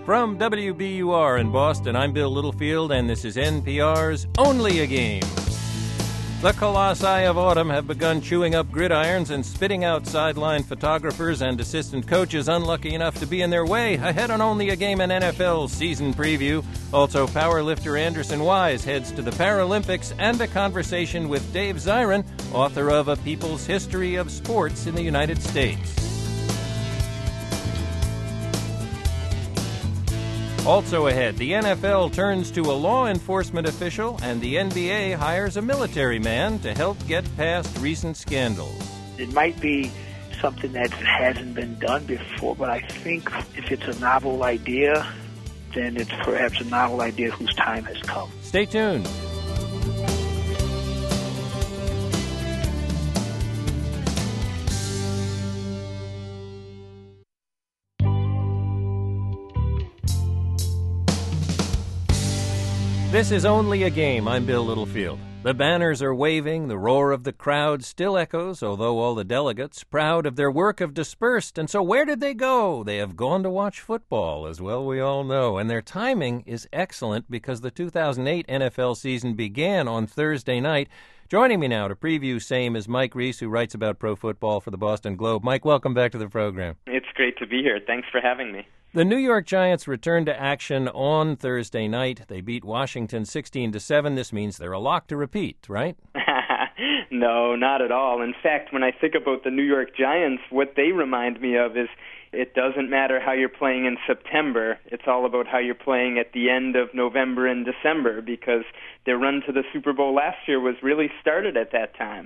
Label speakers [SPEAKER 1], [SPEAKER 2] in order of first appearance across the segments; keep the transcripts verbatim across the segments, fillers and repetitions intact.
[SPEAKER 1] From W B U R in Boston, I'm Bill Littlefield, and this is N P R's Only a Game. The colossi of autumn have begun chewing up gridirons and spitting out sideline photographers and assistant coaches unlucky enough to be in their way. Ahead on Only a Game, an N F L season preview. Also, powerlifter Anderson Wise heads to the Paralympics, and a conversation with Dave Zirin, author of A People's History of Sports in the United States. Also ahead, the N F L turns to a law enforcement official, and the N B A hires a military man to help get past recent scandals.
[SPEAKER 2] It might be something that hasn't been done before, but I think if it's a novel idea, then it's perhaps a novel idea whose time has come.
[SPEAKER 1] Stay tuned. This is Only a Game. I'm Bill Littlefield. The banners are waving, the roar of the crowd still echoes, although all the delegates, proud of their work, have dispersed. And so where did they go? They have gone to watch football, as well we all know. And their timing is excellent because the two thousand eight N F L season began on Thursday night. Joining me now to preview same is Mike Reese, who writes about pro football for the Boston Globe. Mike, welcome back to the program.
[SPEAKER 3] It's great to be here. Thanks for having me.
[SPEAKER 1] The New York Giants returned to action on Thursday night. They beat Washington sixteen to seven. This means they're a lock to repeat, right?
[SPEAKER 3] No, not at all. In fact, when I think about the New York Giants, what they remind me of is it doesn't matter how you're playing in September. It's all about how you're playing at the end of November and December, because their run to the Super Bowl last year was really started at that time.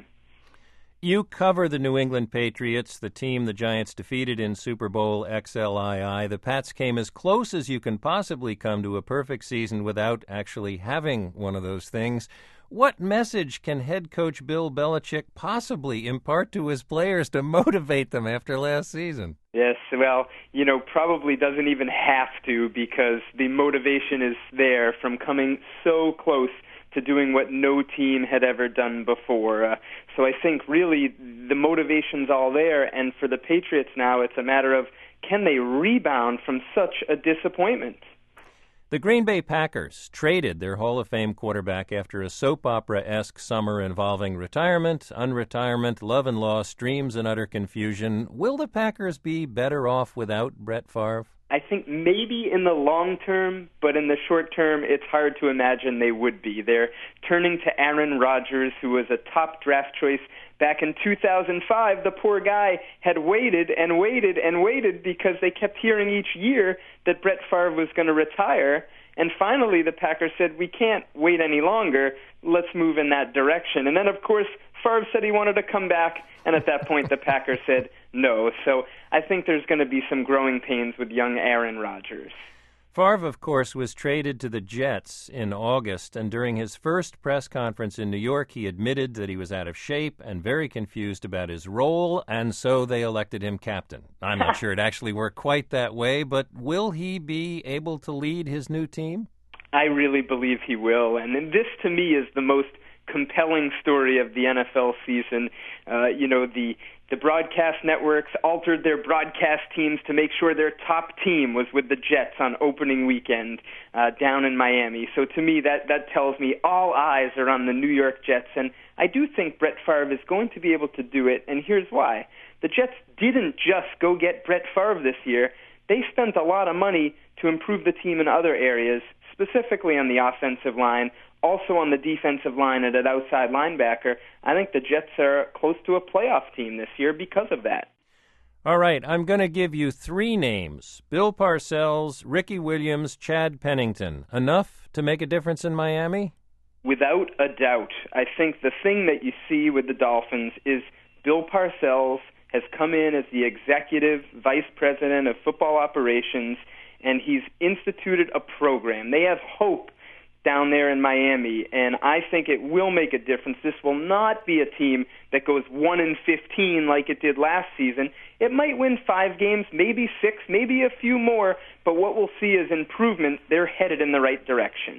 [SPEAKER 1] You cover the New England Patriots, the team the Giants defeated in Super Bowl X L I I. The Pats came as close as you can possibly come to a perfect season without actually having one of those things. What message can head coach Bill Belichick possibly impart to his players to motivate them after last season?
[SPEAKER 3] Yes, well, you know, probably doesn't even have to, because the motivation is there from coming so close to doing what no team had ever done before. Uh, so I think really the motivation's all there, and for the Patriots now it's a matter of can they rebound from such a disappointment?
[SPEAKER 1] The Green Bay Packers traded their Hall of Fame quarterback after a soap opera-esque summer involving retirement, unretirement, love and loss, dreams and utter confusion. Will the Packers be better off without Brett Favre?
[SPEAKER 3] I think maybe in the long term, but in the short term, it's hard to imagine they would be. They're turning to Aaron Rodgers, who was a top draft choice back in two thousand five. The poor guy had waited and waited and waited because they kept hearing each year that Brett Favre was going to retire. And finally, the Packers said, we can't wait any longer. Let's move in that direction. And then, of course, Favre said he wanted to come back, and at that point, the Packers said no. So I think there's going to be some growing pains with young Aaron Rodgers.
[SPEAKER 1] Favre, of course, was traded to the Jets in August, and during his first press conference in New York, he admitted that he was out of shape and very confused about his role, and so they elected him captain. I'm not sure it actually worked quite that way, but will he be able to lead his new team?
[SPEAKER 3] I really believe he will, and this, to me, is the most compelling story of the N F L season. Uh, you know, the the broadcast networks altered their broadcast teams to make sure their top team was with the Jets on opening weekend uh, down in Miami. So to me, that, that tells me all eyes are on the New York Jets, and I do think Brett Favre is going to be able to do it, and here's why. The Jets didn't just go get Brett Favre this year. They spent a lot of money to improve the team in other areas, specifically on the offensive line, also on the defensive line and at outside linebacker. I think the Jets are close to a playoff team this year because of that.
[SPEAKER 1] All right, I'm going to give you three names: Bill Parcells, Ricky Williams, Chad Pennington. Enough to make a difference in Miami?
[SPEAKER 3] Without a doubt. I think the thing that you see with the Dolphins is Bill Parcells has come in as the executive vice president of football operations, and he's instituted a program. They have hope down there in Miami, and I think it will make a difference. This will not be a team that goes one and fifteen like it did last season. It might win five games, maybe six, maybe a few more, but what we'll see is improvement. They're headed in the right direction.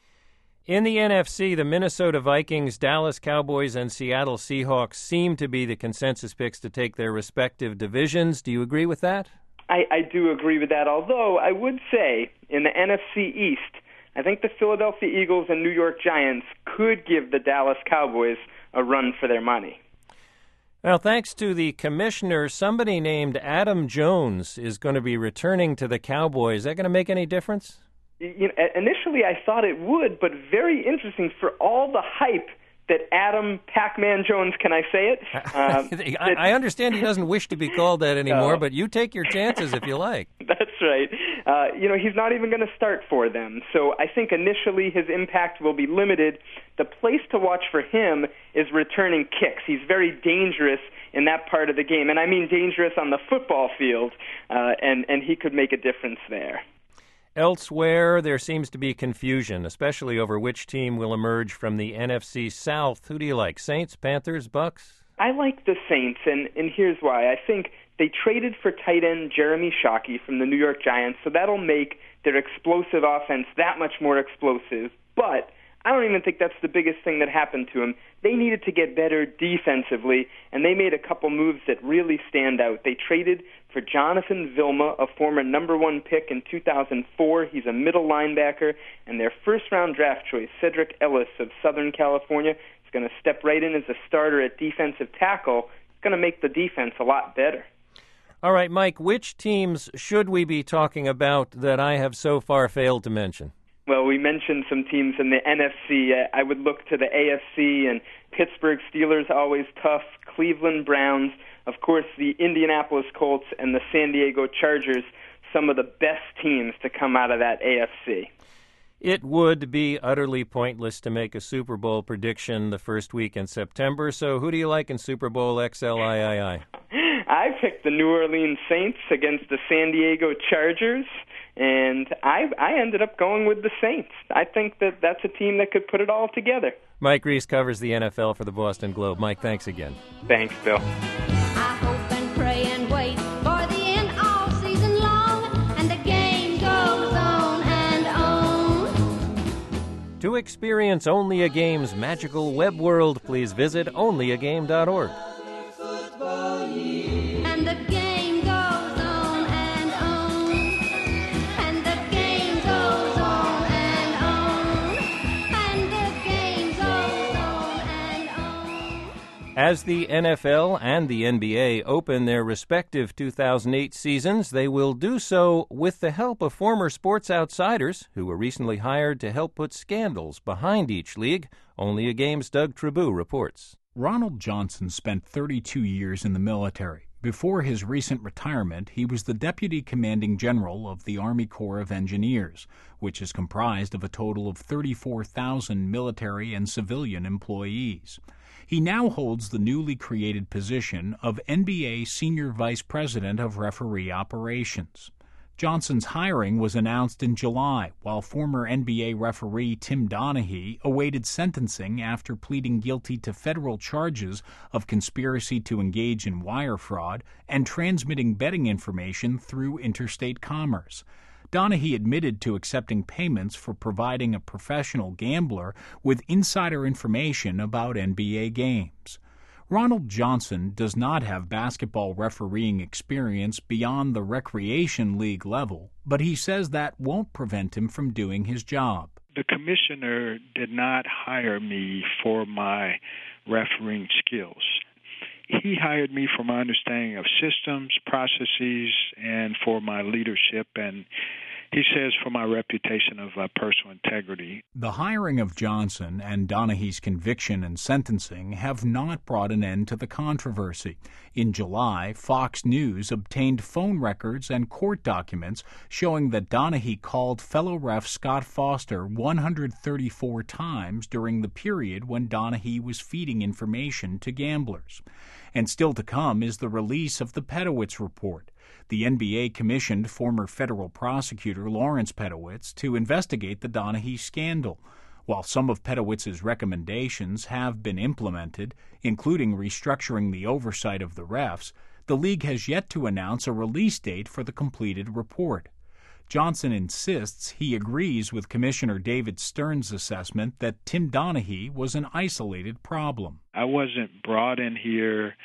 [SPEAKER 1] In the N F C, the Minnesota Vikings, Dallas Cowboys, and Seattle Seahawks seem to be the consensus picks to take their respective divisions. Do you agree with that?
[SPEAKER 3] I, I do agree with that, although I would say in the N F C East, I think the Philadelphia Eagles and New York Giants could give the Dallas Cowboys a run for their money.
[SPEAKER 1] Well, thanks to the commissioner, somebody named Adam Jones is going to be returning to the Cowboys. Is that going to make any difference?
[SPEAKER 3] You know, initially, I thought it would, but very interesting for all the hype that Adam Pac-Man Jones, can I say it?
[SPEAKER 1] Um, I, I understand he doesn't wish to be called that anymore, no. But you take your chances if you like.
[SPEAKER 3] That's right. Uh, you know, he's not even going to start for them. So I think initially his impact will be limited. The place to watch for him is returning kicks. He's very dangerous in that part of the game. And I mean dangerous on the football field, uh, and, and he could make a difference there.
[SPEAKER 1] Elsewhere, there seems to be confusion, especially over which team will emerge from the N F C South. Who do you like, Saints, Panthers, Bucks?
[SPEAKER 3] I like the Saints, and, and here's why. I think they traded for tight end Jeremy Shockey from the New York Giants, so that'll make their explosive offense that much more explosive. But I don't even think that's the biggest thing that happened to him. They needed to get better defensively, and they made a couple moves that really stand out. They traded for Jonathan Vilma, a former number one pick in two thousand four. He's a middle linebacker, and their first-round draft choice, Cedric Ellis of Southern California, is going to step right in as a starter at defensive tackle. It's going to make the defense a lot better.
[SPEAKER 1] All right, Mike, which teams should we be talking about that I have so far failed to mention?
[SPEAKER 3] Well, we mentioned some teams in the N F C. Uh, I would look to the A F C, and Pittsburgh Steelers, always tough, Cleveland Browns, of course the Indianapolis Colts, and the San Diego Chargers, some of the best teams to come out of that A F C.
[SPEAKER 1] It would be utterly pointless to make a Super Bowl prediction the first week in September, so who do you like in Super Bowl X L I I I?
[SPEAKER 3] I picked the New Orleans Saints against the San Diego Chargers, and I, I ended up going with the Saints. I think that that's a team that could put it all together.
[SPEAKER 1] Mike Reese covers the N F L for the Boston Globe. Mike, thanks again.
[SPEAKER 3] Thanks, Bill.
[SPEAKER 4] I hope and pray and wait for the end all season long, and the game goes on and on.
[SPEAKER 1] To experience Only a Game's magical web world, please visit only a game dot org.
[SPEAKER 4] And the game goes on and on, and the game goes on and on, and the game goes on and on.
[SPEAKER 1] As the N F L and the N B A open their respective two thousand eight seasons, they will do so with the help of former sports outsiders who were recently hired to help put scandals behind each league. Only a Game's Doug Tribou reports.
[SPEAKER 5] Ronald Johnson spent thirty-two years in the military. Before his recent retirement, he was the Deputy Commanding General of the Army Corps of Engineers, which is comprised of a total of thirty-four thousand military and civilian employees. He now holds the newly created position of N B A Senior Vice President of Referee Operations. Johnson's hiring was announced in July, while former N B A referee Tim Donaghy awaited sentencing after pleading guilty to federal charges of conspiracy to engage in wire fraud and transmitting betting information through interstate commerce. Donaghy admitted to accepting payments for providing a professional gambler with insider information about N B A games. Ronald Johnson does not have basketball refereeing experience beyond the recreation league level, but he says that won't prevent him from doing his job.
[SPEAKER 6] The commissioner did not hire me for my refereeing skills. He hired me for my understanding of systems, processes, and for my leadership, and he says for my reputation of uh, personal integrity.
[SPEAKER 5] The hiring of Johnson and Donaghy's conviction and sentencing have not brought an end to the controversy. In July, Fox News obtained phone records and court documents showing that Donaghy called fellow ref Scott Foster one hundred thirty-four times during the period when Donaghy was feeding information to gamblers. And still to come is the release of the Pedowitz report. The N B A commissioned former federal prosecutor Lawrence Pedowitz to investigate the Donaghy scandal. While some of Pedowitz's recommendations have been implemented, including restructuring the oversight of the refs, the league has yet to announce a release date for the completed report. Johnson insists he agrees with Commissioner David Stern's assessment that Tim Donaghy was an isolated problem.
[SPEAKER 6] I wasn't brought in here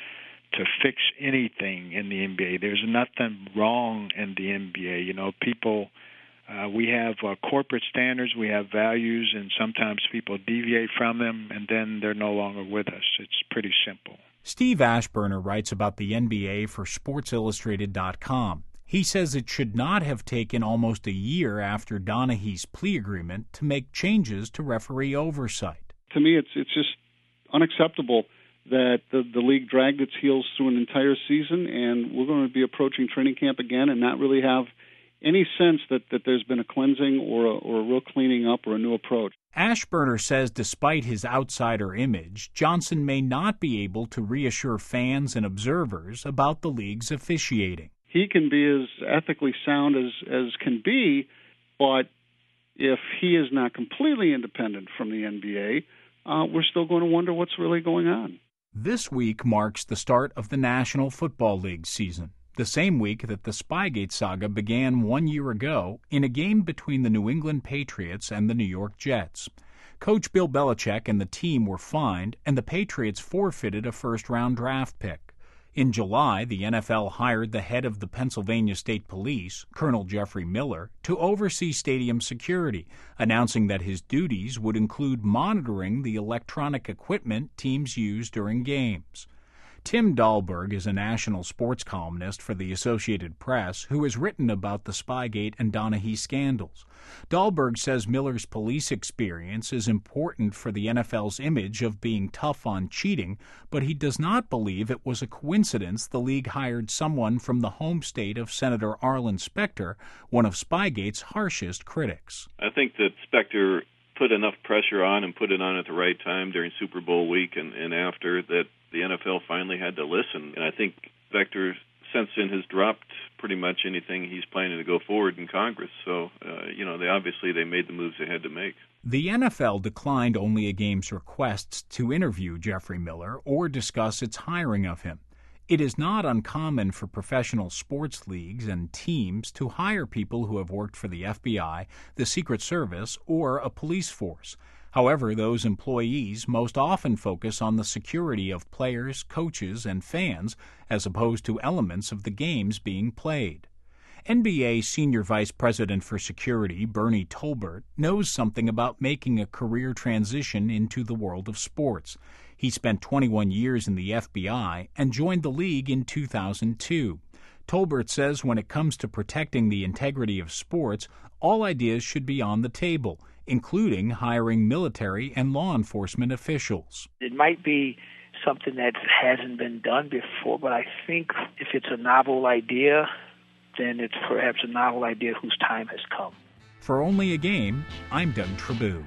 [SPEAKER 6] to fix anything in the N B A. There's nothing wrong in the N B A. You know, people, uh, we have uh, corporate standards, we have values, and sometimes people deviate from them, and then they're no longer with us. It's pretty simple.
[SPEAKER 5] Steve Ashburner writes about the N B A for Sports Illustrated dot com. He says it should not have taken almost a year after Donaghy's plea agreement to make changes to referee oversight.
[SPEAKER 7] To me, it's it's just unacceptable that the, the league dragged its heels through an entire season, and we're going to be approaching training camp again and not really have any sense that, that there's been a cleansing or a, or a real cleaning up or a new approach.
[SPEAKER 5] Ashburner says despite his outsider image, Johnson may not be able to reassure fans and observers about the league's officiating.
[SPEAKER 7] He can be as ethically sound as, as can be, but if he is not completely independent from the N B A, uh, we're still going to wonder what's really going on.
[SPEAKER 5] This week marks the start of the National Football League season, the same week that the Spygate saga began one year ago in a game between the New England Patriots and the New York Jets. Coach Bill Belichick and the team were fined, and the Patriots forfeited a first-round draft pick. In July, the N F L hired the head of the Pennsylvania State Police, Colonel Jeffrey Miller, to oversee stadium security, announcing that his duties would include monitoring the electronic equipment teams use during games. Tim Dahlberg is a national sports columnist for the Associated Press who has written about the Spygate and Donaghy scandals. Dahlberg says Miller's police experience is important for the N F L's image of being tough on cheating, but he does not believe it was a coincidence the league hired someone from the home state of Senator Arlen Specter, one of Spygate's harshest critics.
[SPEAKER 8] I think that Specter put enough pressure on and put it on at the right time during Super Bowl week and, and after that the N F L finally had to listen. And I think Specter, since then, has dropped pretty much anything he's planning to go forward in Congress. So, uh, you know, they obviously they made the moves they had to make.
[SPEAKER 5] The N F L declined Only a Game's requests to interview Jeffrey Miller or discuss its hiring of him. It is not uncommon for professional sports leagues and teams to hire people who have worked for the F B I, the Secret Service, or a police force. However, those employees most often focus on the security of players, coaches, and fans, as opposed to elements of the games being played. N B A Senior Vice President for Security, Bernie Tolbert, knows something about making a career transition into the world of sports. He spent twenty-one years in the F B I and joined the league in two thousand two. Tolbert says when it comes to protecting the integrity of sports, all ideas should be on the table, including hiring military and law enforcement officials.
[SPEAKER 2] It might be something that hasn't been done before, but I think if it's a novel idea, then it's perhaps a novel idea whose time has come.
[SPEAKER 5] For Only a Game, I'm Doug Trabue.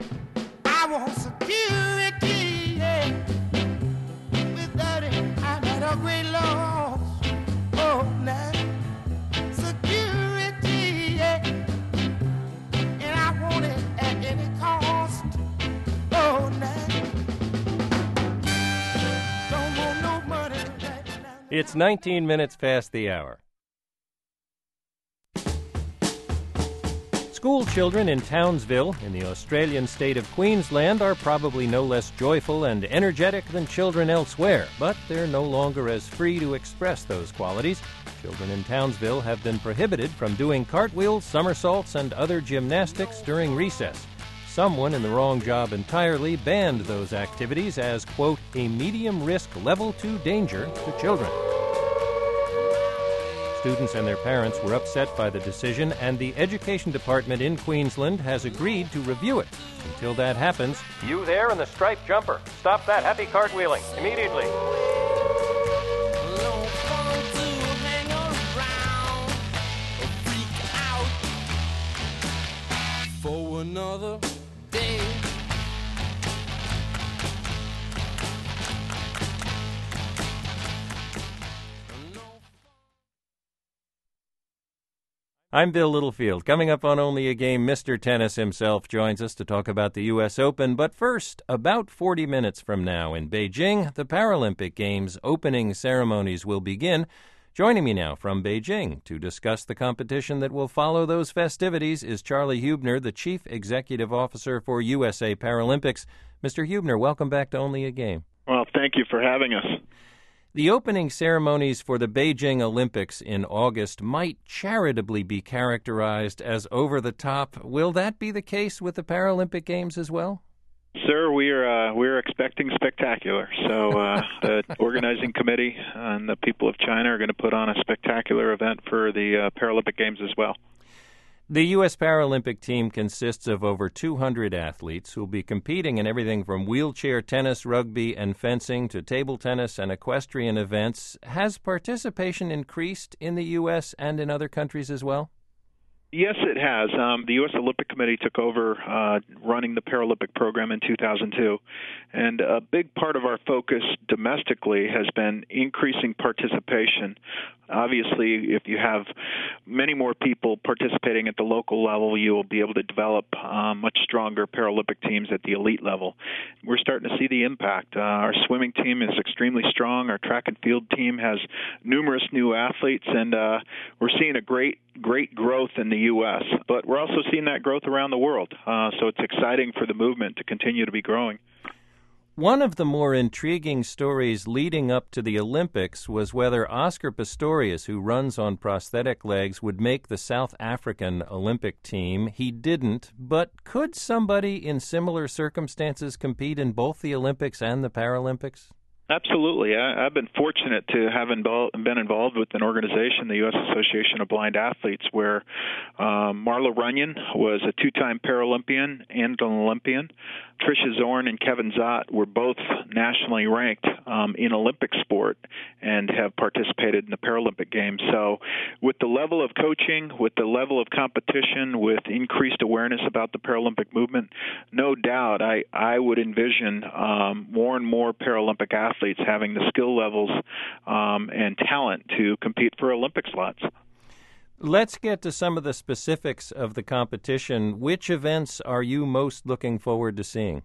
[SPEAKER 9] I want security, yeah. Without it, I'm at a great loss. Oh, now, security, yeah. And I want it at any cost. Oh, now, don't want no money right now.
[SPEAKER 1] It's nineteen minutes past the hour. School children in Townsville, in the Australian state of Queensland, are probably no less joyful and energetic than children elsewhere, but they're no longer as free to express those qualities. Children in Townsville have been prohibited from doing cartwheels, somersaults, and other gymnastics during recess. Someone in the wrong job entirely banned those activities as, quote, a medium-risk level two danger to children. Students and their parents were upset by the decision, and the Education Department in Queensland has agreed to review it. Until that happens, you there in the striped jumper, stop that happy cartwheeling immediately.
[SPEAKER 9] For another day.
[SPEAKER 1] I'm Bill Littlefield. Coming up on Only a Game, Mister Tennis himself joins us to talk about the U S Open. But first, about forty minutes from now in Beijing, the Paralympic Games opening ceremonies will begin. Joining me now from Beijing to discuss the competition that will follow those festivities is Charlie Hubner, the Chief Executive Officer for U S A Paralympics. Mister Hubner, welcome back to Only a Game.
[SPEAKER 10] Well, thank you for having us.
[SPEAKER 1] The opening ceremonies for the Beijing Olympics in August might charitably be characterized as over-the-top. Will that be the case with the Paralympic Games as well?
[SPEAKER 10] Sir, we are uh, we're expecting spectacular. So uh, the organizing committee and the people of China are going to put on a spectacular event for the uh, Paralympic Games as well.
[SPEAKER 1] The U S Paralympic team consists of over two hundred athletes who will be competing in everything from wheelchair tennis, rugby, and fencing to table tennis and equestrian events. Has participation increased in the U S and in other countries as well?
[SPEAKER 10] Yes, it has. Um, the U S Olympic Committee took over uh, running the Paralympic program in two thousand two, and a big part of our focus domestically has been increasing participation. Obviously, if you have many more people participating at the local level, you will be able to develop uh, much stronger Paralympic teams at the elite level. We're starting to see the impact. Uh, our swimming team is extremely strong. Our track and field team has numerous new athletes, and uh, we're seeing a great, great growth in the U S, but we're also seeing that growth around the world. Uh, so it's exciting for the movement to continue to be growing.
[SPEAKER 1] One of the more intriguing stories leading up to the Olympics was whether Oscar Pistorius, who runs on prosthetic legs, would make the South African Olympic team. He didn't, but could somebody in similar circumstances compete in both the Olympics and the Paralympics?
[SPEAKER 10] Absolutely. I, I've been fortunate to have involved, been involved with an organization, the U S Association of Blind Athletes, where um, Marla Runyon was a two-time Paralympian and an Olympian. Tricia Zorn and Kevin Zott were both nationally ranked um, in Olympic sport and have participated in the Paralympic Games. So with the level of coaching, with the level of competition, with increased awareness about the Paralympic movement, no doubt I, I would envision um, more and more Paralympic athletes having the skill levels um, and talent to compete for Olympic slots.
[SPEAKER 1] Let's get to some of the specifics of the competition. Which events are you most looking forward to seeing?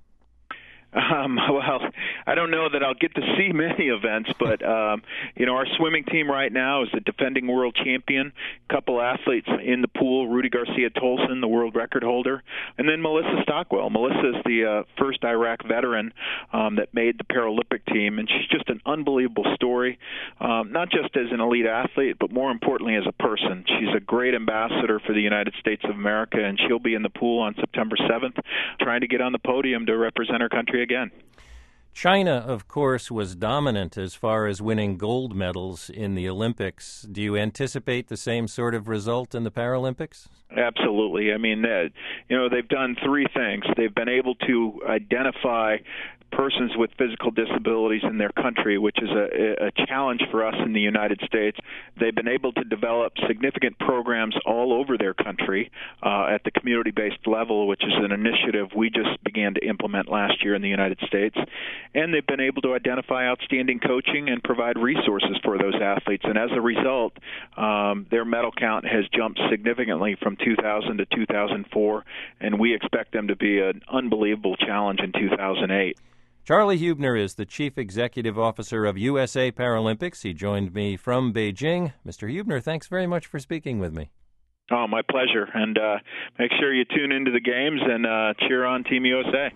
[SPEAKER 10] Um, well, I don't know that I'll get to see many events, but, um, you know, our swimming team right now is the defending world champion. A couple athletes in the pool, Rudy Garcia-Tolson, the world record holder, and then Melissa Stockwell. Melissa is the uh, first Iraq veteran um, that made the Paralympic team, and she's just an unbelievable story, um, not just as an elite athlete, but more importantly as a person. She's a great ambassador for the United States of America, and she'll be in the pool on September seventh trying to get on the podium to represent our country again.
[SPEAKER 1] China, of course, was dominant as far as winning gold medals in the Olympics. Do you anticipate the same sort of result in the Paralympics?
[SPEAKER 10] Absolutely. I mean, uh, you know, they've done three things. They've been able to identify persons with physical disabilities in their country, which is a, a challenge for us in the United States. They've been able to develop significant programs all over their country uh, at the community-based level, which is an initiative we just began to implement last year in the United States. And they've been able to identify outstanding coaching and provide resources for those athletes. And as a result, um, their medal count has jumped significantly from two thousand to two thousand four, and we expect them to be an unbelievable challenge in two thousand eight.
[SPEAKER 1] Charlie Hubner is the Chief Executive Officer of U S A Paralympics. He joined me from Beijing. Mister Hubner, thanks very much for speaking with me.
[SPEAKER 10] Oh, my pleasure. And uh, make sure you tune into the games and uh, cheer on Team U S A.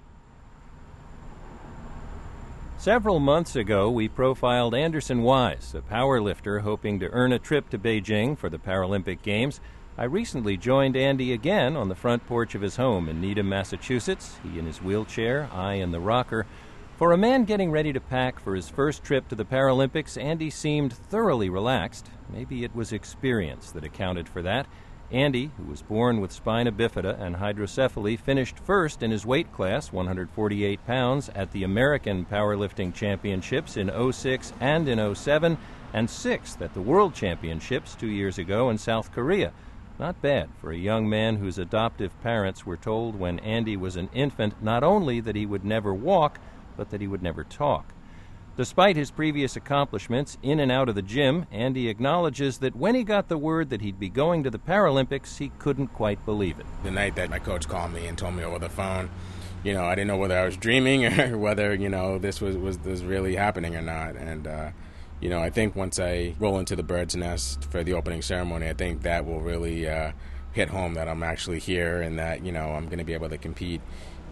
[SPEAKER 1] Several months ago, we profiled Anderson Wise, a powerlifter hoping to earn a trip to Beijing for the Paralympic Games. I recently joined Andy again on the front porch of his home in Needham, Massachusetts, he in his wheelchair, I in the rocker. For a man getting ready to pack for his first trip to the Paralympics, Andy seemed thoroughly relaxed. Maybe it was experience that accounted for that. Andy, who was born with spina bifida and hydrocephaly, finished first in his weight class, one hundred forty-eight pounds, at the American Powerlifting Championships in oh six and in oh seven, and sixth at the World Championships two years ago in South Korea. Not bad for a young man whose adoptive parents were told when Andy was an infant not only that he would never walk, but that he would never talk. Despite his previous accomplishments in and out of the gym, Andy acknowledges that when he got the word that he'd be going to the Paralympics, he couldn't quite believe it.
[SPEAKER 11] The night that my coach called me and told me over the phone, you know, I didn't know whether I was dreaming or whether, you know, this was, was, was really happening or not. And, uh, you know, I think once I roll into the bird's nest for the opening ceremony, I think that will really uh, hit home that I'm actually here and that, you know, I'm going to be able to compete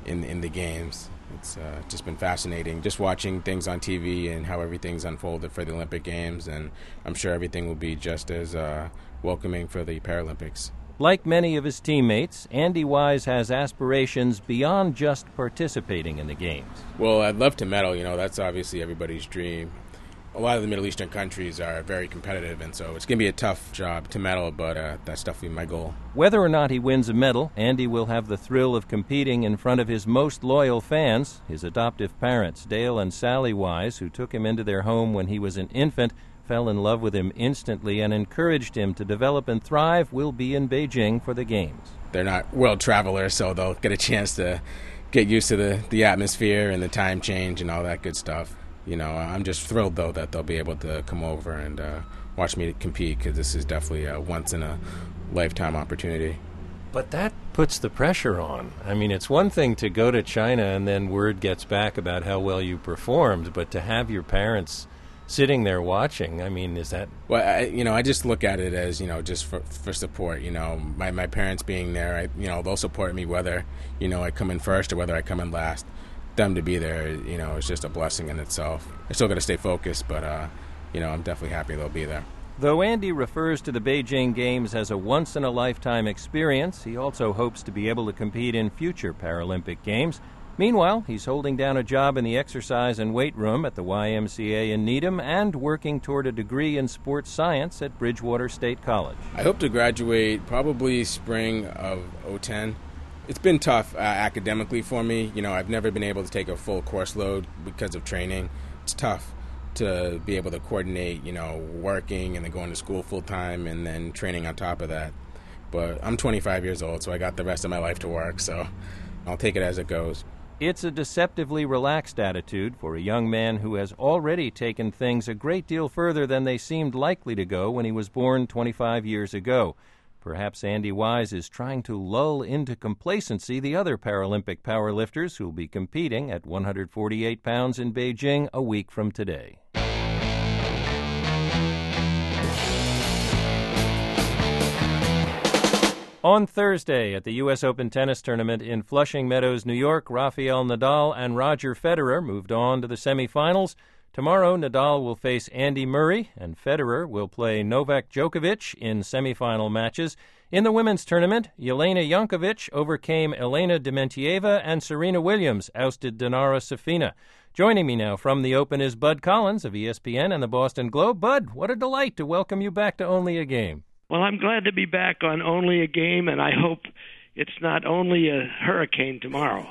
[SPEAKER 11] in in the games. It's uh, just been fascinating just watching things on T V and how everything's unfolded for the Olympic Games, and I'm sure everything will be just as uh, welcoming for the Paralympics.
[SPEAKER 1] Like many of his teammates, Andy Wise has aspirations beyond just participating in the Games.
[SPEAKER 11] Well, I'd love to medal. You know, that's obviously everybody's dream. A lot of the Middle Eastern countries are very competitive, and so it's going to be a tough job to medal, but uh, that's definitely my goal.
[SPEAKER 1] Whether or not he wins a medal, Andy will have the thrill of competing in front of his most loyal fans, his adoptive parents, Dale and Sally Wise, who took him into their home when he was an infant, fell in love with him instantly, and encouraged him to develop and thrive, will be in Beijing for the Games.
[SPEAKER 11] They're not world travelers, so they'll get a chance to get used to the, the atmosphere and the time change and all that good stuff. You know, I'm just thrilled, though, that they'll be able to come over and uh, watch me compete, because this is definitely a once-in-a-lifetime opportunity.
[SPEAKER 1] But that puts the pressure on. I mean, it's one thing to go to China and then word gets back about how well you performed, but to have your parents sitting there watching, I mean, is that...
[SPEAKER 11] Well, I, you know, I just look at it as, you know, just for, for support. You know, my, my parents being there, I, you know, they'll support me whether, you know, I come in first or whether I come in last. Them to be there, you know, is just a blessing in itself. I still got to stay focused, but, uh, you know, I'm definitely happy they'll be there.
[SPEAKER 1] Though Andy refers to the Beijing Games as a once-in-a-lifetime experience, he also hopes to be able to compete in future Paralympic Games. Meanwhile, he's holding down a job in the exercise and weight room at the Y M C A in Needham and working toward a degree in sports science at Bridgewater State College.
[SPEAKER 11] I hope to graduate probably spring of oh ten. It's been tough uh, academically for me. You know, I've never been able to take a full course load because of training. It's tough to be able to coordinate, you know, working and then going to school full time and then training on top of that. But I'm twenty-five years old, so I got the rest of my life to work, so I'll take it as it goes.
[SPEAKER 1] It's a deceptively relaxed attitude for a young man who has already taken things a great deal further than they seemed likely to go when he was born twenty-five years ago. Perhaps Andy Wise is trying to lull into complacency the other Paralympic powerlifters who'll be competing at one hundred forty-eight pounds in Beijing a week from today. On Thursday at the U S Open Tennis Tournament in Flushing Meadows, New York, Rafael Nadal and Roger Federer moved on to the semifinals. Tomorrow, Nadal will face Andy Murray, and Federer will play Novak Djokovic in semifinal matches. In the women's tournament, Yelena Jankovic overcame Elena Dementieva, and Serena Williams ousted Dinara Safina. Joining me now from the Open is Bud Collins of E S P N and the Boston Globe. Bud, what a delight to welcome you back to Only a Game.
[SPEAKER 12] Well, I'm glad to be back on Only a Game, and I hope it's not only a hurricane tomorrow.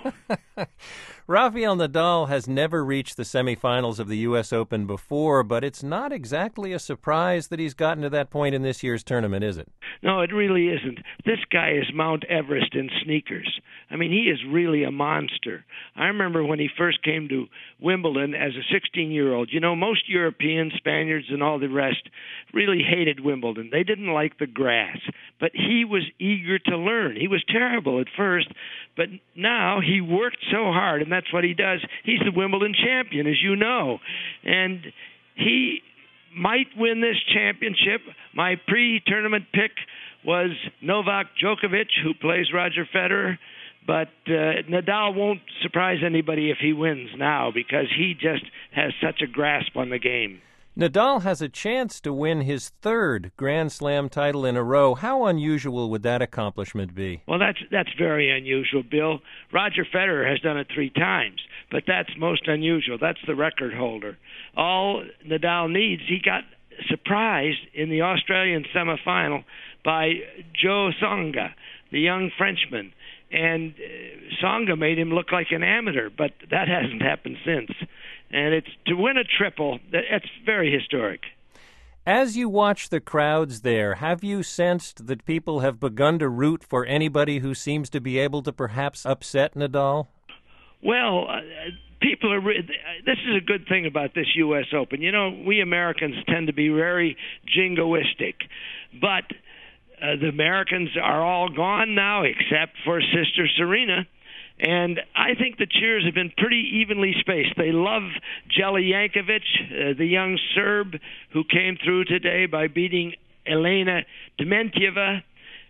[SPEAKER 1] Rafael Nadal has never reached the semifinals of the U S Open before, but it's not exactly a surprise that he's gotten to that point in this year's tournament, is it?
[SPEAKER 12] No, it really isn't. This guy is Mount Everest in sneakers. I mean, he is really a monster. I remember when he first came to Wimbledon as a sixteen-year-old. You know, most Europeans, Spaniards, and all the rest really hated Wimbledon. They didn't like the grass. But he was eager to learn. He was terrible at first, but now he worked so hard, and that's what he does. He's the Wimbledon champion, as you know. And he might win this championship. My pre-tournament pick was Novak Djokovic, who plays Roger Federer. But uh, Nadal won't surprise anybody if he wins now, because he just has such a grasp on the game.
[SPEAKER 1] Nadal has a chance to win his third Grand Slam title in a row. How unusual would that accomplishment be?
[SPEAKER 12] Well, that's that's very unusual, Bill. Roger Federer has done it three times, but that's most unusual. That's the record holder. All Nadal needs, he got surprised in the Australian semifinal by Joe Tsonga, the young Frenchman. And uh, Tsonga made him look like an amateur, but that hasn't happened since. And it's to win a triple, that's very historic.
[SPEAKER 1] As you watch the crowds there, have you sensed that people have begun to root for anybody who seems to be able to perhaps upset Nadal?
[SPEAKER 12] Well, uh, people are. Re- this is a good thing about this U S Open. You know, we Americans tend to be very jingoistic, but uh, the Americans are all gone now except for Sister Serena. And I think the cheers have been pretty evenly spaced. They love Jelly Jankovic, uh, the young Serb who came through today by beating Elena Dementieva.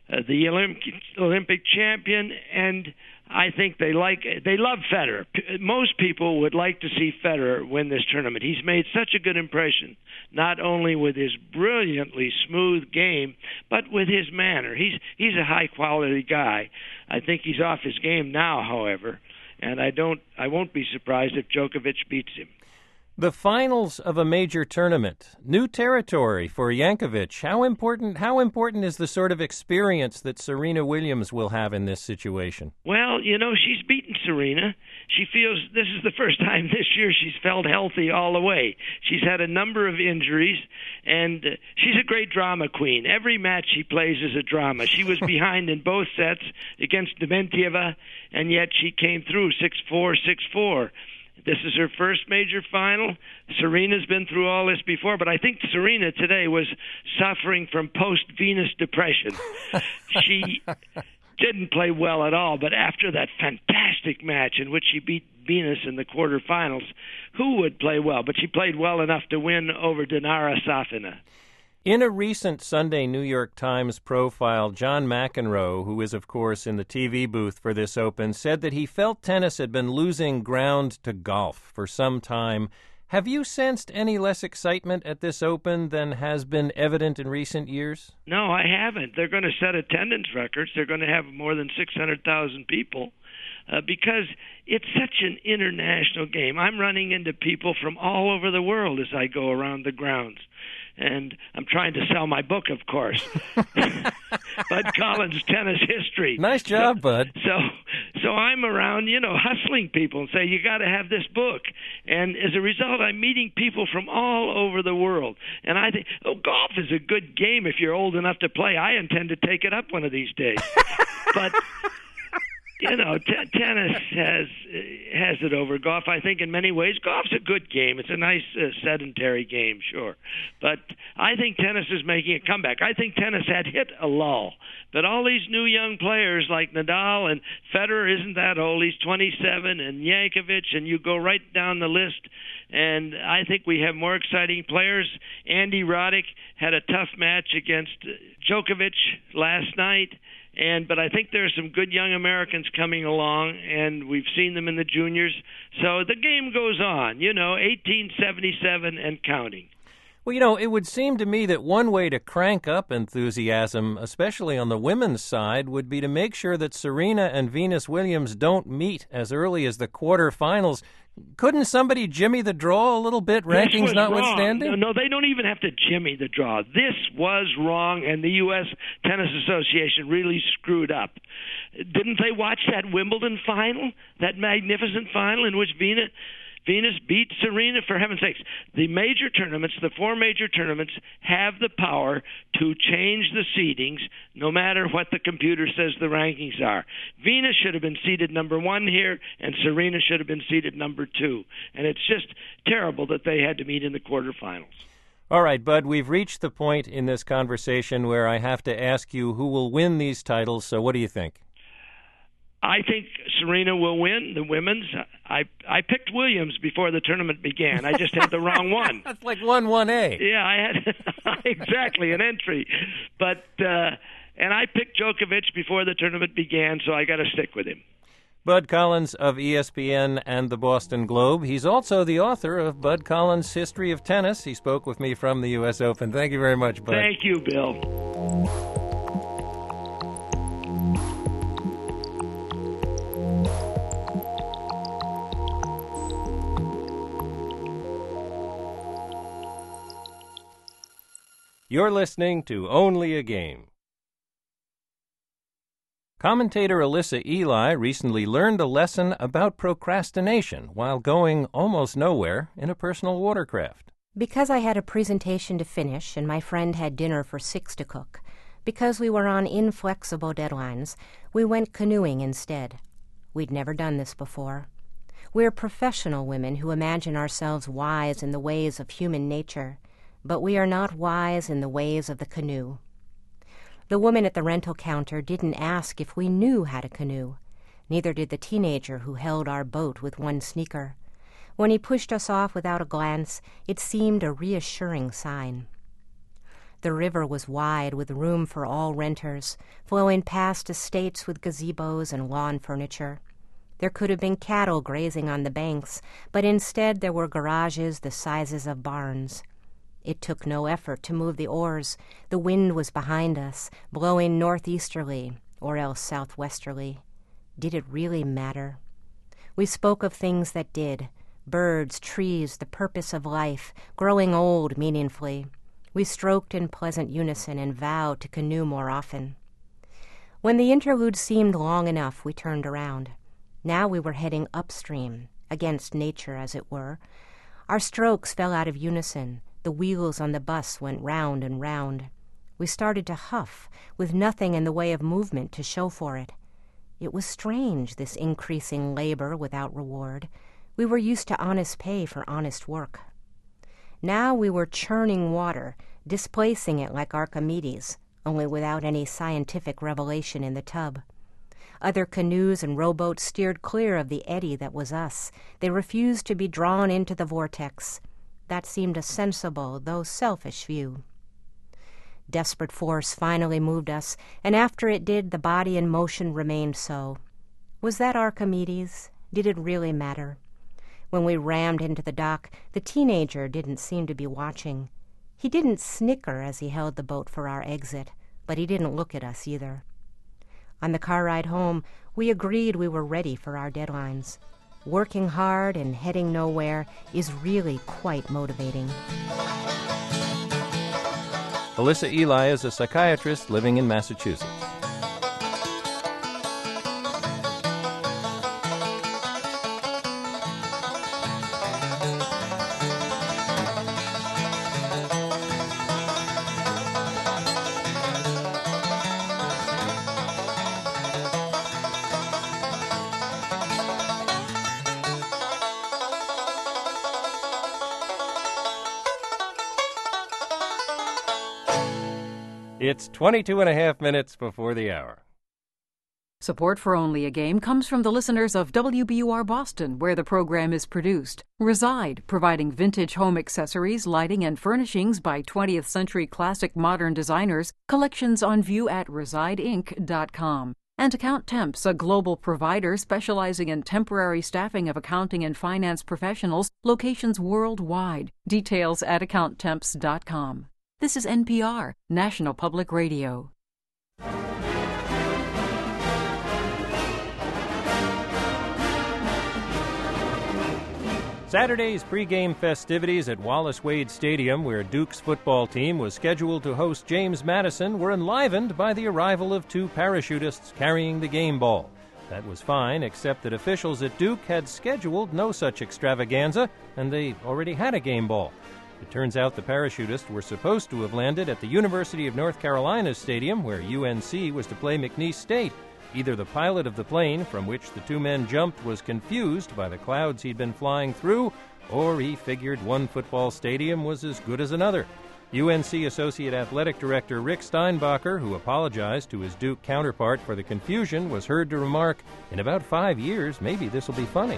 [SPEAKER 12] uh, the Olympic, Olympic champion, and I think they like they love Federer. P- most people would like to see Federer win this tournament. He's made such a good impression, not only with his brilliantly smooth game, but with his manner. He's he's a high quality guy. I think he's off his game now, however, and I don't I won't be surprised if Djokovic beats him.
[SPEAKER 1] The finals of a major tournament, new territory for Jankovic. How important how important is the sort of experience that Serena Williams will have in this situation?
[SPEAKER 12] Well, you know, she's beaten Serena. She feels this is the first time this year she's felt healthy all the way. She's had a number of injuries, and uh, she's a great drama queen. Every match she plays is a drama. She was behind in both sets against Dementieva, and yet she came through six four, six four. This is her first major final. Serena's been through all this before, but I think Serena today was suffering from post-Venus depression. She didn't play well at all, but after that fantastic match in which she beat Venus in the quarterfinals, who would play well? But she played well enough to win over Dinara Safina.
[SPEAKER 1] In a recent Sunday New York Times profile, John McEnroe, who is, of course, in the T V booth for this Open, said that he felt tennis had been losing ground to golf for some time. Have you sensed any less excitement at this Open than has been evident in recent years?
[SPEAKER 12] No, I haven't. They're going to set attendance records. They're going to have more than six hundred thousand people uh, because it's such an international game. I'm running into people from all over the world as I go around the grounds. And I'm trying to sell my book, of course. Bud Collins' Tennis History.
[SPEAKER 1] Nice job,
[SPEAKER 12] so,
[SPEAKER 1] Bud.
[SPEAKER 12] So so I'm around, you know, hustling people and say, you got to have this book. And as a result, I'm meeting people from all over the world. And I think, oh, golf is a good game if you're old enough to play. I intend to take it up one of these days. But... You know, t- tennis has has it over golf. I think in many ways, golf's a good game. It's a nice uh, sedentary game, sure. But I think tennis is making a comeback. I think tennis had hit a lull. But all these new young players like Nadal and Federer isn't that old. He's twenty-seven, and Jankovic, and you go right down the list. And I think we have more exciting players. Andy Roddick had a tough match against Djokovic last night. And but I think there are some good young Americans coming along, and we've seen them in the juniors. So the game goes on, you know, eighteen seventy-seven and counting.
[SPEAKER 1] Well, you know, it would seem to me that one way to crank up enthusiasm, especially on the women's side, would be to make sure that Serena and Venus Williams don't meet as early as the quarterfinals. Couldn't somebody jimmy the draw a little bit, rankings notwithstanding?
[SPEAKER 12] No, no, they don't even have to jimmy the draw. This was wrong, and the U S Tennis Association really screwed up. Didn't they watch that Wimbledon final, that magnificent final in which Venus... Venus beat Serena, for heaven's sakes. The major tournaments, the four major tournaments, have the power to change the seedings no matter what the computer says the rankings are. Venus should have been seeded number one here, and Serena should have been seeded number two. And it's just terrible that they had to meet in the quarterfinals.
[SPEAKER 1] All right, Bud, we've reached the point in this conversation where I have to ask you who will win these titles, so what do you think?
[SPEAKER 12] I think Serena will win the women's. I I picked Williams before the tournament began. I just had the wrong one.
[SPEAKER 1] That's like one one A.
[SPEAKER 12] Yeah, I had exactly an entry, but uh, and I picked Djokovic before the tournament began, so I got to stick with him.
[SPEAKER 1] Bud Collins of E S P N and the Boston Globe. He's also the author of Bud Collins' History of Tennis. He spoke with me from the U S Open. Thank you very much, Bud.
[SPEAKER 12] Thank you, Bill.
[SPEAKER 1] You're listening to Only a Game. Commentator Alyssa Ely recently learned a lesson about procrastination while going almost nowhere in a personal watercraft.
[SPEAKER 13] Because I had a presentation to finish and my friend had dinner for six to cook, because we were on inflexible deadlines, we went canoeing instead. We'd never done this before. We're professional women who imagine ourselves wise in the ways of human nature, but we are not wise in the ways of the canoe. The woman at the rental counter didn't ask if we knew how to canoe. Neither did the teenager who held our boat with one sneaker. When he pushed us off without a glance, it seemed a reassuring sign. The river was wide with room for all renters, flowing past estates with gazebos and lawn furniture. There could have been cattle grazing on the banks, but instead there were garages the sizes of barns. It took no effort to move the oars. The wind was behind us, blowing northeasterly, or else southwesterly. Did it really matter? We spoke of things that did. Birds, trees, the purpose of life, growing old meaningfully. We stroked in pleasant unison and vowed to canoe more often. When the interlude seemed long enough, we turned around. Now we were heading upstream, against nature, as it were. Our strokes fell out of unison. The wheels on the bus went round and round. We started to huff, with nothing in the way of movement to show for it. It was strange, this increasing labor without reward. We were used to honest pay for honest work. Now we were churning water, displacing it like Archimedes, only without any scientific revelation in the tub. Other canoes and rowboats steered clear of the eddy that was us. They refused to be drawn into the vortex. That seemed a sensible, though selfish, view. Desperate force finally moved us, and after it did, the body in motion remained so. Was that Archimedes? Did it really matter? When we rammed into the dock, the teenager didn't seem to be watching. He didn't snicker as he held the boat for our exit, but he didn't look at us either. On the car ride home, we agreed we were ready for our deadlines. Working hard and heading nowhere is really quite motivating.
[SPEAKER 1] Alyssa Eli is a psychiatrist living in Massachusetts. It's twenty-two and a half minutes before the hour.
[SPEAKER 14] Support for Only a Game comes from the listeners of W B U R Boston, where the program is produced. Reside, providing vintage home accessories, lighting, and furnishings by twentieth century classic modern designers. Collections on view at reside inc dot com. And Account Temps, a global provider specializing in temporary staffing of accounting and finance professionals, locations worldwide. Details at account temps dot com. This is N P R, National Public Radio.
[SPEAKER 1] Saturday's pregame festivities at Wallace Wade Stadium, where Duke's football team was scheduled to host James Madison, were enlivened by the arrival of two parachutists carrying the game ball. That was fine, except that officials at Duke had scheduled no such extravaganza, and they already had a game ball. It turns out the parachutists were supposed to have landed at the University of North Carolina's stadium, where U N C was to play McNeese State. Either the pilot of the plane from which the two men jumped was confused by the clouds he'd been flying through, or he figured one football stadium was as good as another. U N C Associate Athletic Director Rick Steinbacher, who apologized to his Duke counterpart for the confusion, was heard to remark, "In about five years, maybe this will be funny."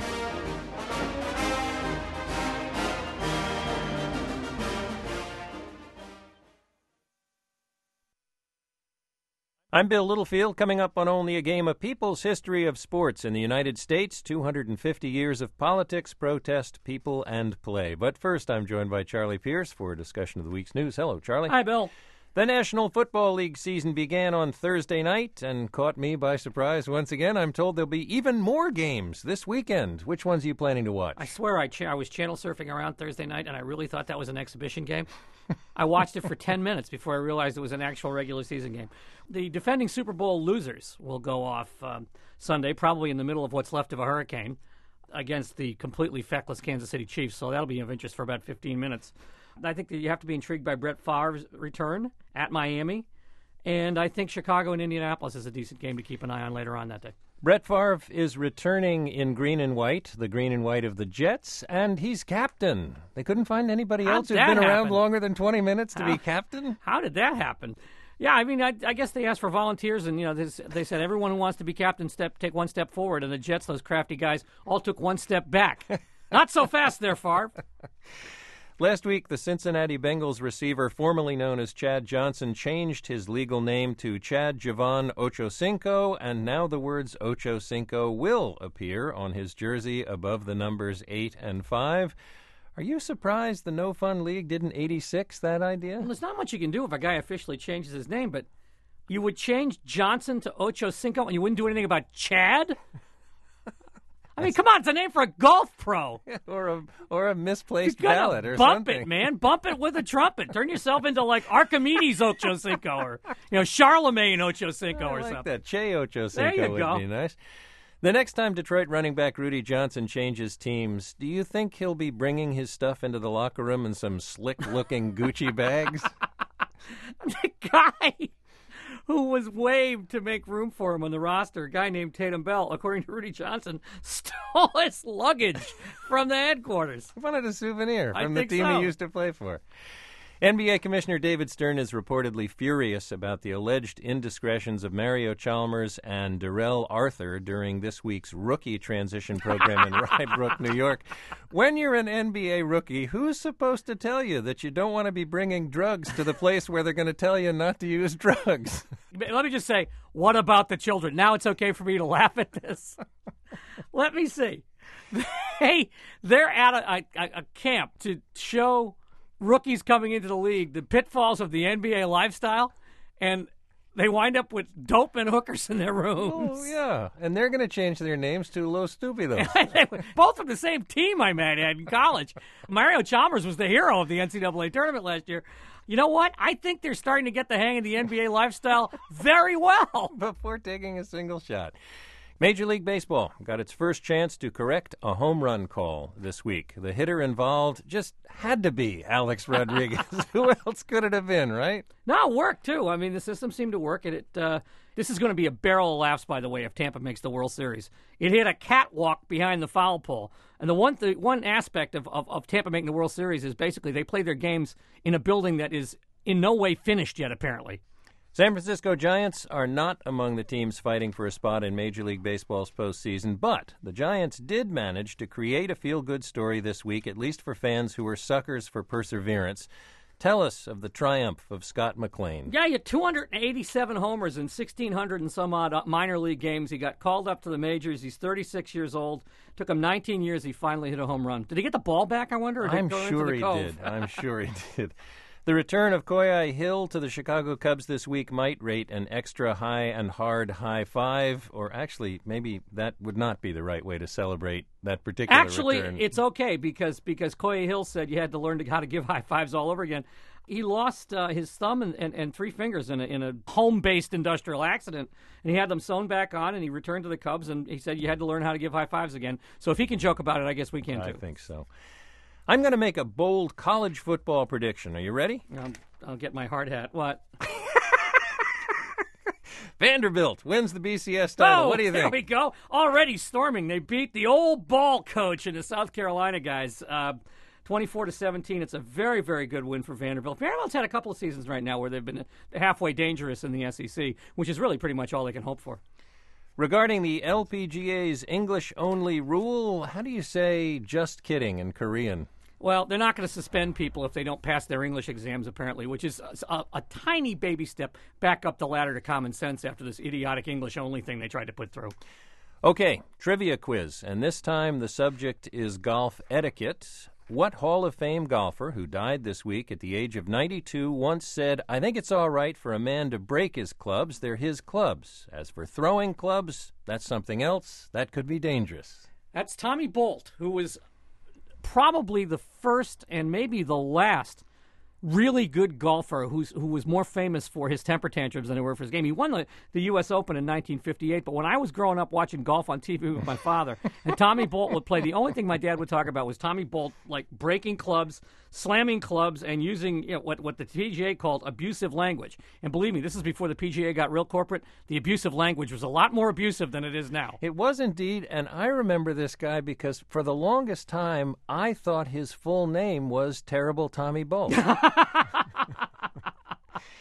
[SPEAKER 1] I'm Bill Littlefield, coming up on Only a Game, a people's history of sports in the United States, two hundred fifty years of politics, protest, people, and play. But first, I'm joined by Charlie Pierce for a discussion of the week's news. Hello, Charlie.
[SPEAKER 15] Hi, Bill.
[SPEAKER 1] The National Football League season began on Thursday night and caught me by surprise once again. I'm told there'll be even more games this weekend. Which ones are you planning to watch?
[SPEAKER 15] I swear I, cha- I was channel surfing around Thursday night, and I really thought that was an exhibition game. I watched it for ten minutes before I realized it was an actual regular season game. The defending Super Bowl losers will go off um, Sunday, probably in the middle of what's left of a hurricane, against the completely feckless Kansas City Chiefs, so that'll be of interest for about fifteen minutes. I think that you have to be intrigued by Brett Favre's return at Miami, and I think Chicago and Indianapolis is a decent game to keep an eye on later on that day.
[SPEAKER 1] Brett Favre is returning in green and white, the green and white of the Jets, and he's captain. They couldn't find anybody
[SPEAKER 15] How'd
[SPEAKER 1] else who's
[SPEAKER 15] that
[SPEAKER 1] been around
[SPEAKER 15] happen?
[SPEAKER 1] longer than twenty minutes to
[SPEAKER 15] How-
[SPEAKER 1] be captain.
[SPEAKER 15] How did that happen? Yeah, I mean, I, I guess they asked for volunteers, and, you know, this, they said everyone who wants to be captain step take one step forward, and the Jets, those crafty guys, all took one step back. Not so fast there, Favre.
[SPEAKER 1] Last week, the Cincinnati Bengals receiver formerly known as Chad Johnson changed his legal name to Chad Javon Ochocinco, and now the words Ochocinco will appear on his jersey above the numbers eight and five. Are you surprised the No Fun League didn't eighty-six that idea?
[SPEAKER 15] Well, there's not much you can do if a guy officially changes his name, but you would change Johnson to Ochocinco and you wouldn't do anything about Chad? I mean, come on, it's a name for a golf pro.
[SPEAKER 1] or a or a misplaced
[SPEAKER 15] you gotta
[SPEAKER 1] ballot or
[SPEAKER 15] bump
[SPEAKER 1] something.
[SPEAKER 15] it, man. Bump it with a trumpet. Turn yourself into like Archimedes Ochocinco or, you know, Charlemagne Ochocinco
[SPEAKER 1] I
[SPEAKER 15] or
[SPEAKER 1] like
[SPEAKER 15] something.
[SPEAKER 1] that. Che Ochocinco
[SPEAKER 15] There you
[SPEAKER 1] would
[SPEAKER 15] go.
[SPEAKER 1] be nice. The next time Detroit running back Rudy Johnson changes teams, do you think he'll be bringing his stuff into the locker room in some slick-looking Gucci bags?
[SPEAKER 15] The guy who was waived to make room for him on the roster, a guy named Tatum Bell, according to Rudy Johnson, stole his luggage from the headquarters.
[SPEAKER 1] He wanted a souvenir
[SPEAKER 15] I
[SPEAKER 1] from the
[SPEAKER 15] think
[SPEAKER 1] team
[SPEAKER 15] so.
[SPEAKER 1] he used to play for. N B A Commissioner David Stern is reportedly furious about the alleged indiscretions of Mario Chalmers and Darrell Arthur during this week's rookie transition program in Rye Brook, New York. When you're an N B A rookie, who's supposed to tell you that you don't want to be bringing drugs to the place where they're going to tell you not to use drugs?
[SPEAKER 15] Let me just say, what about the children? Now it's okay for me to laugh at this. Let me see. They, they're at a, a, a camp to show rookies coming into the league the pitfalls of the N B A lifestyle, and they wind up with dope and hookers in their rooms.
[SPEAKER 1] Oh, yeah. And they're going to change their names to Los Stupidos.
[SPEAKER 15] Both from the same team, I might add, in college. Mario Chalmers was the hero of the N C double A tournament last year. You know what? I think they're starting to get the hang of the N B A lifestyle very well.
[SPEAKER 1] Before taking a single shot. Major League Baseball got its first chance to correct a home run call this week. The hitter involved just had to be Alex Rodriguez. Who else could it have been, right?
[SPEAKER 15] No, it worked, too. I mean, the system seemed to work. And it, uh, this is going to be a barrel of laughs, by the way, if Tampa makes the World Series. It hit a catwalk behind the foul pole. And the one th- one aspect of, of, of Tampa making the World Series is basically they play their games in a building that is in no way finished yet, apparently.
[SPEAKER 1] San Francisco Giants are not among the teams fighting for a spot in Major League Baseball's postseason, but the Giants did manage to create a feel-good story this week, at least for fans who are suckers for perseverance. Tell us of the triumph of Scott McLean.
[SPEAKER 15] Yeah, he had two hundred eighty-seven homers in sixteen hundred and some odd minor league games. He got called up to the majors. He's thirty-six years old. Took him nineteen years. He finally hit a home run. Did he get the ball back, I wonder? Or did
[SPEAKER 1] I'm
[SPEAKER 15] it go
[SPEAKER 1] sure
[SPEAKER 15] into the
[SPEAKER 1] he
[SPEAKER 15] cove?
[SPEAKER 1] did. I'm sure he did. The return of Koyai Hill to the Chicago Cubs this week might rate an extra high and hard high five, or actually, maybe that would not be the right way to celebrate that particular
[SPEAKER 15] Actually,
[SPEAKER 1] return.
[SPEAKER 15] it's okay because because Koyai Hill said you had to learn to, how to give high fives all over again. He lost uh, his thumb and, and, and three fingers in a, in a home-based industrial accident, and he had them sewn back on, and he returned to the Cubs, and he said you had to learn how to give high fives again. So if he can joke about it, I guess we can, too.
[SPEAKER 1] I think so. I'm going to make a bold college football prediction. Are you ready?
[SPEAKER 15] Um, I'll get my hard hat. What?
[SPEAKER 1] Vanderbilt wins the B C S title.
[SPEAKER 15] Oh,
[SPEAKER 1] What do you
[SPEAKER 15] there
[SPEAKER 1] think?
[SPEAKER 15] we go. Already storming. They beat the old ball coach and the South Carolina guys, uh, twenty-four to seventeen. It's a very, very good win for Vanderbilt. Vanderbilt's had a couple of seasons right now where they've been halfway dangerous in the S E C, which is really pretty much all they can hope for.
[SPEAKER 1] Regarding the L P G A's English-only rule, how do you say just kidding in Korean?
[SPEAKER 15] Well, they're not going to suspend people if they don't pass their English exams, apparently, which is a, a tiny baby step back up the ladder to common sense after this idiotic English-only thing they tried to put through.
[SPEAKER 1] Okay, trivia quiz, and this time the subject is golf etiquette. What Hall of Fame golfer who died this week at the age of ninety-two once said, "I think it's all right for a man to break his clubs. They're his clubs. As for throwing clubs, that's something else. That could be dangerous."
[SPEAKER 15] That's Tommy Bolt, who was probably the first and maybe the last really good golfer who's, who was more famous for his temper tantrums than he were for his game. He won the, the U S Open in nineteen fifty-eight, but when I was growing up watching golf on T V with my father, and Tommy Bolt would play, the only thing my dad would talk about was Tommy Bolt, like, breaking clubs, slamming clubs, and using, you know, what, what the P G A called abusive language. And believe me, this is before the P G A got real corporate. The abusive language was a lot more abusive than it is now.
[SPEAKER 1] It was indeed, and I remember this guy because for the longest time, I thought his full name was Terrible Tommy Bolt.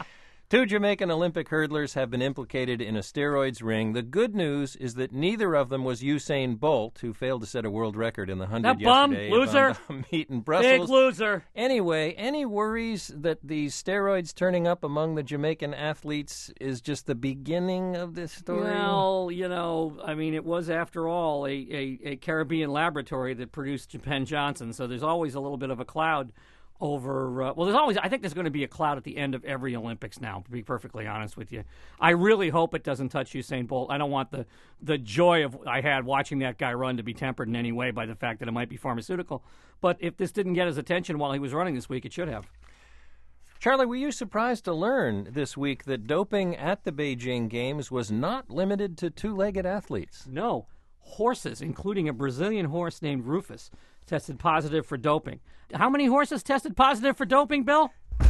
[SPEAKER 1] Two Jamaican Olympic hurdlers have been implicated in a steroids ring. The good news is that neither of them was Usain Bolt, who failed to set a world record in the one hundred
[SPEAKER 15] that bum,
[SPEAKER 1] yesterday.
[SPEAKER 15] loser.
[SPEAKER 1] Meet in Brussels.
[SPEAKER 15] Big loser.
[SPEAKER 1] Anyway, any worries that the steroids turning up among the Jamaican athletes is just the beginning of this story?
[SPEAKER 15] Well, you know, I mean, it was, after all, a, a, a Caribbean laboratory that produced Ben Johnson, so there's always a little bit of a cloud over, uh, well, there's always, I think there's going to be a cloud at the end of every Olympics now, to be perfectly honest with you. I really hope it doesn't touch Usain Bolt. I don't want the, the joy of I had watching that guy run to be tempered in any way by the fact that it might be pharmaceutical. But if this didn't get his attention while he was running this week, it should have.
[SPEAKER 1] Charlie, were you surprised to learn this week that doping at the Beijing Games was not limited to two-legged athletes?
[SPEAKER 15] No. Horses, including a Brazilian horse named Rufus, tested positive for doping. How many horses tested positive for doping, Bill?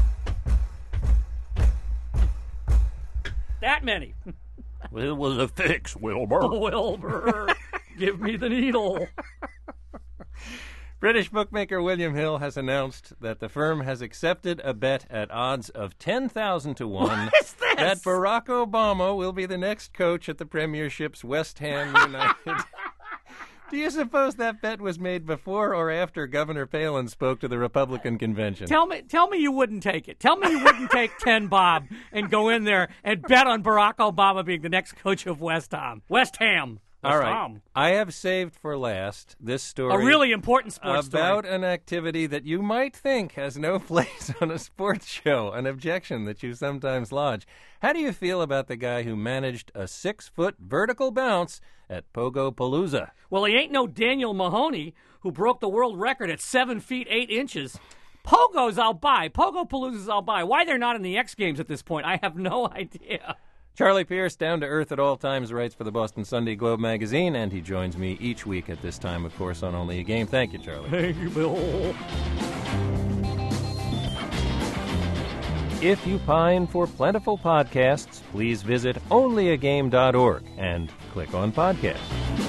[SPEAKER 15] That many.
[SPEAKER 1] Well, it was a fix, Wilbur.
[SPEAKER 15] Wilbur, give me the needle.
[SPEAKER 1] British bookmaker William Hill has announced that the firm has accepted a bet at odds of ten thousand to one
[SPEAKER 15] What is this?
[SPEAKER 1] that Barack Obama will be the next coach at the Premiership's West Ham United. Do you suppose that bet was made before or after Governor Palin spoke to the Republican convention?
[SPEAKER 15] Tell me, tell me you wouldn't take it. Tell me you wouldn't take ten bob and go in there and bet on Barack Obama being the next coach of West Ham. West Ham. West
[SPEAKER 1] All right.
[SPEAKER 15] Ham.
[SPEAKER 1] I have saved for last this story.
[SPEAKER 15] A really important sports
[SPEAKER 1] about
[SPEAKER 15] story.
[SPEAKER 1] an activity that you might think has no place on a sports show, an objection that you sometimes lodge. How do you feel about the guy who managed a six-foot vertical bounce at Pogo Palooza?
[SPEAKER 15] Well, he ain't no Daniel Mahoney, who broke the world record at seven feet eight inches. Pogos I'll buy. Pogo Paloozas I'll buy. Why they're not in the X Games at this point, I have no idea.
[SPEAKER 1] Charlie Pierce, down to earth at all times, writes for the Boston Sunday Globe magazine, and he joins me each week at this time, of course, on Only a Game. Thank you, Charlie.
[SPEAKER 15] Thank you, Bill.
[SPEAKER 1] If you pine for plentiful podcasts, please visit only a game dot org and click on podcast.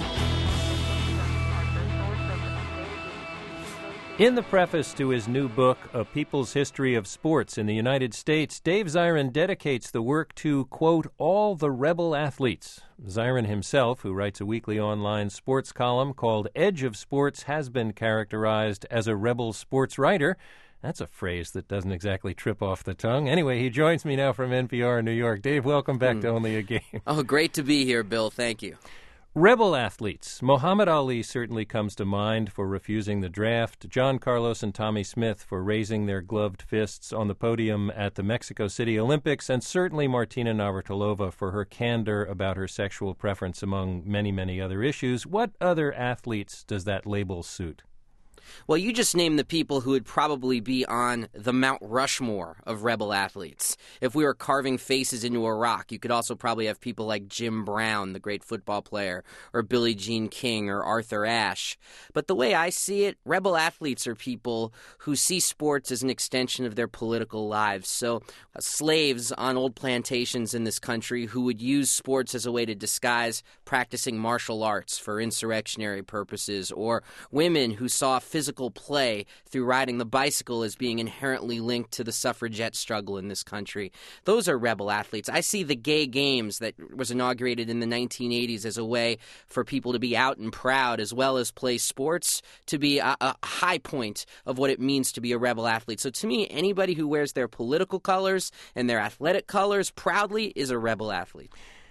[SPEAKER 1] In the preface to his new book, A People's History of Sports in the United States, Dave Zirin dedicates the work to, quote, all the rebel athletes. Zirin himself, who writes a weekly online sports column called Edge of Sports, has been characterized as a rebel sports writer. That's a phrase that doesn't exactly trip off the tongue. Anyway, he joins me now from N P R in New York. Dave, welcome back mm. to Only a Game.
[SPEAKER 16] Oh, great to be here, Bill. Thank you.
[SPEAKER 1] Rebel athletes. Muhammad Ali certainly comes to mind for refusing the draft. John Carlos and Tommy Smith for raising their gloved fists on the podium at the Mexico City Olympics, and certainly Martina Navratilova for her candor about her sexual preference, among many, many other issues. What other athletes does that label suit?
[SPEAKER 16] Well, you just named the people who would probably be on the Mount Rushmore of rebel athletes. If we were carving faces into a rock, you could also probably have people like Jim Brown, the great football player, or Billie Jean King, or Arthur Ashe. But the way I see it, rebel athletes are people who see sports as an extension of their political lives. So uh, slaves on old plantations in this country who would use sports as a way to disguise practicing martial arts for insurrectionary purposes, or women who saw physical play through riding the bicycle as being inherently linked to the suffragette struggle in this country. Those are rebel athletes. I see the Gay Games that was inaugurated in the nineteen eighties as a way for people to be out and proud as well as play sports to be a, a high point of what it means to be a rebel athlete. So to me, anybody who wears their political colors and their athletic colors proudly is a rebel athlete.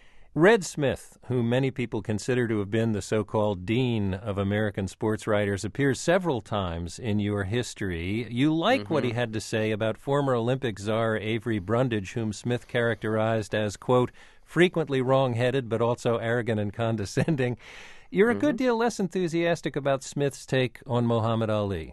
[SPEAKER 1] Red Smith, whom many people consider to have been the so-called dean of American sports writers, appears several times in your history. You like mm-hmm. what he had to say about former Olympic czar Avery Brundage, whom Smith characterized as, quote, frequently wrong-headed but also arrogant and condescending. You're mm-hmm. a good deal less enthusiastic about Smith's take on Muhammad Ali.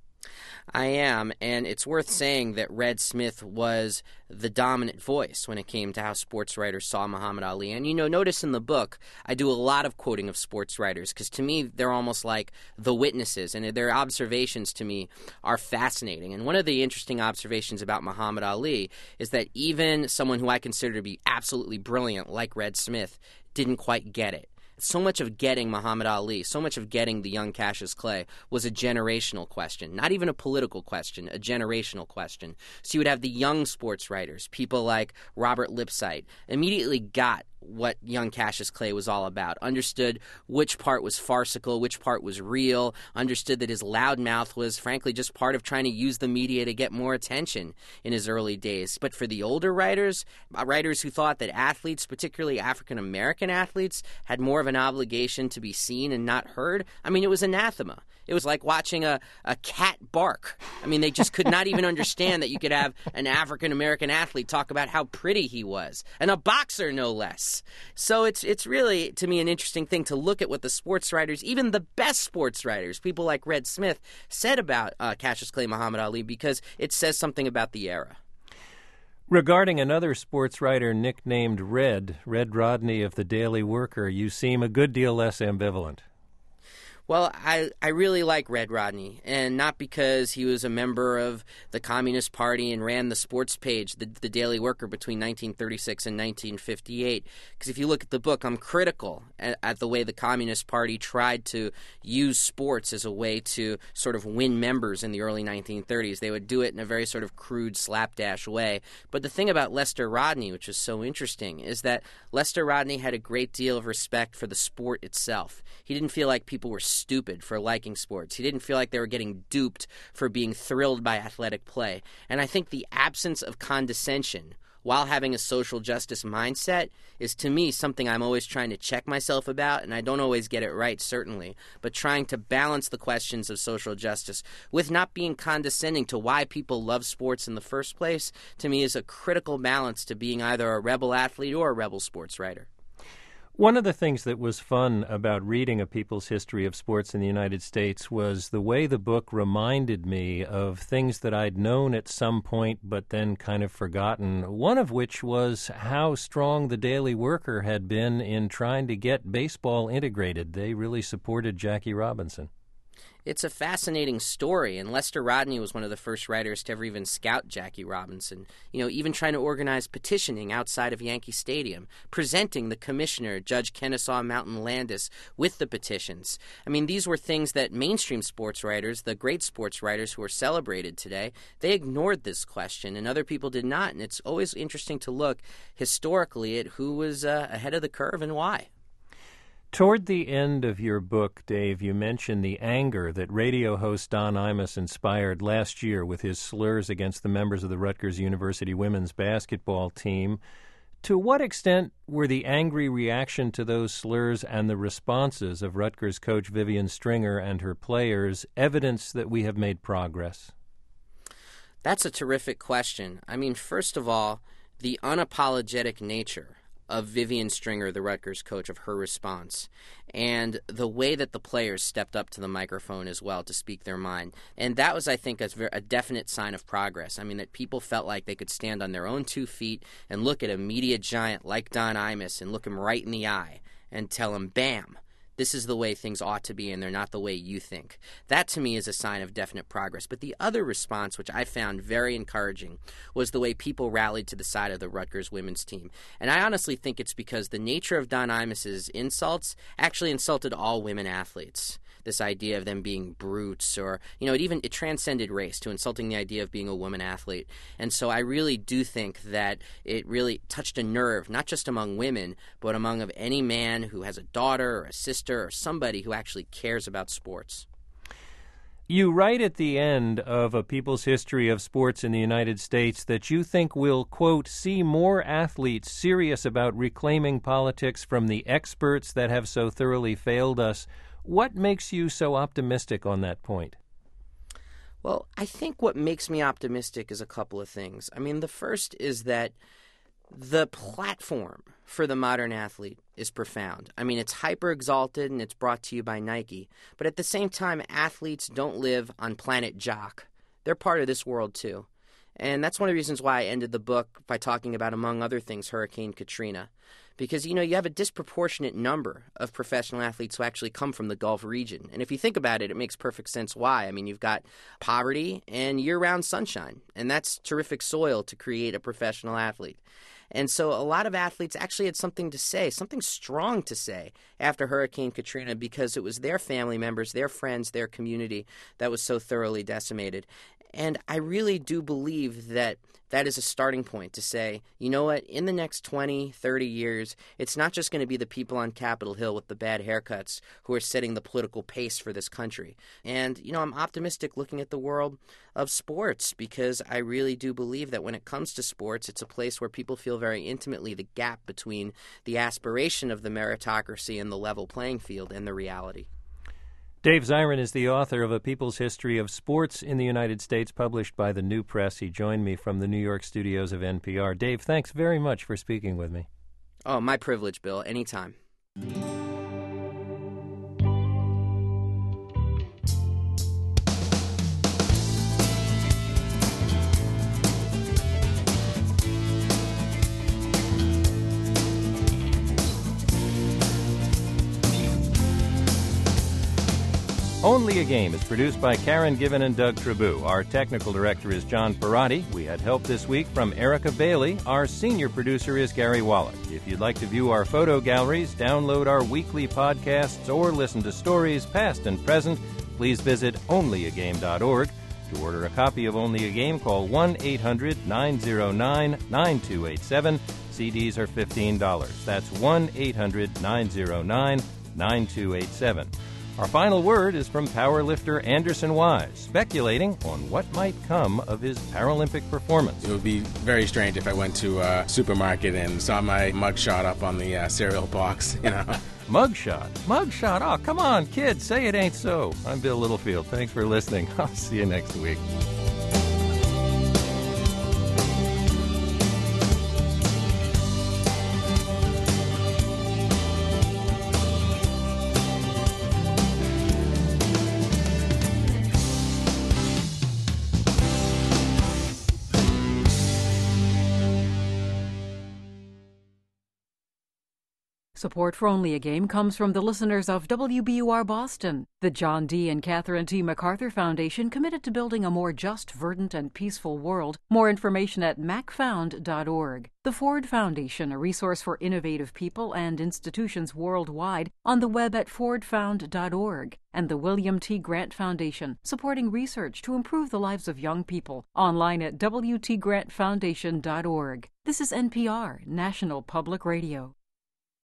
[SPEAKER 16] I am, and it's worth saying that Red Smith was the dominant voice when it came to how sports writers saw Muhammad Ali. And, you know, notice in the book, I do a lot of quoting of sports writers, because to me, they're almost like the witnesses, and their observations to me are fascinating. And one of the interesting observations about Muhammad Ali is that even someone who I consider to be absolutely brilliant, like Red Smith, didn't quite get it. So much of getting Muhammad Ali, so much of getting the young Cassius Clay was a generational question, not even a political question, a generational question. So you would have the young sports writers, people like Robert Lipsyte, immediately got what young Cassius Clay was all about, understood which part was farcical, which part was real, understood that his loudmouth was, frankly, just part of trying to use the media to get more attention in his early days. But for the older writers, writers who thought that athletes, particularly African-American athletes, had more of an obligation to be seen and not heard, I mean, it was anathema. It was like watching a, a cat bark. I mean, they just could not even understand that you could have an African-American athlete talk about how pretty he was, and a boxer, no less. So it's it's really, to me, an interesting thing to look at what the sports writers, even the best sports writers, people like Red Smith, said about uh, Cassius Clay Muhammad Ali, because it says something about the era.
[SPEAKER 1] Regarding another sports writer nicknamed Red, Red Rodney of the Daily Worker, you seem a good deal less ambivalent.
[SPEAKER 16] Well, I, I really like Red Rodney, and not because he was a member of the Communist Party and ran the sports page, the, the Daily Worker, between nineteen thirty-six and nineteen fifty-eight. Because if you look at the book, I'm critical at, at the way the Communist Party tried to use sports as a way to sort of win members in the early nineteen thirties. They would do it in a very sort of crude, slapdash way. But the thing about Lester Rodney, which is so interesting, is that Lester Rodney had a great deal of respect for the sport itself. He didn't feel like people were stupid for liking sports. He didn't feel like they were getting duped for being thrilled by athletic play. And I think the absence of condescension while having a social justice mindset is, to me, something I'm always trying to check myself about, and I don't always get it right, certainly, but trying to balance the questions of social justice with not being condescending to why people love sports in the first place, to me, is a critical balance to being either a rebel athlete or a rebel sports writer.
[SPEAKER 1] One of the things that was fun about reading A People's History of Sports in the United States was the way the book reminded me of things that I'd known at some point but then kind of forgotten, one of which was how strong the Daily Worker had been in trying to get baseball integrated. They really supported Jackie Robinson.
[SPEAKER 16] It's a fascinating story, and Lester Rodney was one of the first writers to ever even scout Jackie Robinson. You know, even trying to organize petitioning outside of Yankee Stadium, presenting the commissioner, Judge Kennesaw Mountain Landis, with the petitions. I mean, these were things that mainstream sports writers, the great sports writers who are celebrated today, they ignored this question, and other people did not. And it's always interesting to look historically at who was uh, ahead of the curve and why.
[SPEAKER 1] Toward the end of your book, Dave, you mention the anger that radio host Don Imus inspired last year with his slurs against the members of the Rutgers University women's basketball team. To what extent were the angry reaction to those slurs and the responses of Rutgers coach Vivian Stringer and her players evidence that we have made progress?
[SPEAKER 16] That's a terrific question. I mean, first of all, the unapologetic nature of Vivian Stringer, the Rutgers coach, of her response, and the way that the players stepped up to the microphone as well to speak their mind. And that was, I think, a, a definite sign of progress. I mean, that people felt like they could stand on their own two feet and look at a media giant like Don Imus and look him right in the eye and tell him, bam, this is the way things ought to be and they're not the way you think. That, to me, is a sign of definite progress. But the other response, which I found very encouraging, was the way people rallied to the side of the Rutgers women's team. And I honestly think it's because the nature of Don Imus's insults actually insulted all women athletes. This idea of them being brutes, or, you know, it even it transcended race to insulting the idea of being a woman athlete. And so I really do think that it really touched a nerve, not just among women, but among of any man who has a daughter or a sister or somebody who actually cares about sports.
[SPEAKER 1] You write at the end of A People's History of Sports in the United States that you think we'll, quote, see more athletes serious about reclaiming politics from the experts that have so thoroughly failed us. What makes you so optimistic on that point?
[SPEAKER 16] Well, I think what makes me optimistic is a couple of things. I mean, the first is that the platform for the modern athlete is profound. I mean, it's hyper-exalted and it's brought to you by Nike. But at the same time, athletes don't live on planet Jock. They're part of this world, too. And that's one of the reasons why I ended the book by talking about, among other things, Hurricane Katrina. Because, you know, you have a disproportionate number of professional athletes who actually come from the Gulf region. And if you think about it, it makes perfect sense why. I mean, you've got poverty and year-round sunshine, and that's terrific soil to create a professional athlete. And so a lot of athletes actually had something to say, something strong to say after Hurricane Katrina, because it was their family members, their friends, their community that was so thoroughly decimated. And I really do believe that that is a starting point to say, you know what, in the next twenty, thirty years, it's not just going to be the people on Capitol Hill with the bad haircuts who are setting the political pace for this country. And, you know, I'm optimistic looking at the world of sports, because I really do believe that when it comes to sports, it's a place where people feel very intimately the gap between the aspiration of the meritocracy and the level playing field and the reality.
[SPEAKER 1] Dave Zirin is the author of A People's History of Sports in the United States, published by the New Press. He joined me from the New York studios of N P R. Dave, thanks very much for speaking with me.
[SPEAKER 16] Oh, my privilege, Bill. Anytime.
[SPEAKER 1] Only a Game is produced by Karen Given and Doug Trabue. Our technical director is John Parati. We had help this week from Erica Bailey. Our senior producer is Gary Wallach. If you'd like to view our photo galleries, download our weekly podcasts, or listen to stories past and present, please visit only a game dot org. To order a copy of Only a Game, call one eight hundred nine oh nine nine two eight seven. C Ds are fifteen dollars. That's one eight hundred nine oh nine nine two eight seven. Our final word is from powerlifter Anderson Wise, speculating on what might come of his Paralympic performance.
[SPEAKER 11] It would be very strange if I went to a supermarket and saw my mugshot up on the uh, cereal box, you know.
[SPEAKER 1] Mugshot? Mugshot? Oh, come on, kids, say it ain't so. I'm Bill Littlefield. Thanks for listening. I'll see you next week.
[SPEAKER 14] Support for Only a Game comes from the listeners of W B U R Boston, the John D. and Catherine T. MacArthur Foundation, committed to building a more just, verdant, and peaceful world. More information at mac found dot org. The Ford Foundation, a resource for innovative people and institutions worldwide, on the web at ford found dot org. And the William T. Grant Foundation, supporting research to improve the lives of young people, online at w t grant foundation dot org. This is N P R, National Public Radio.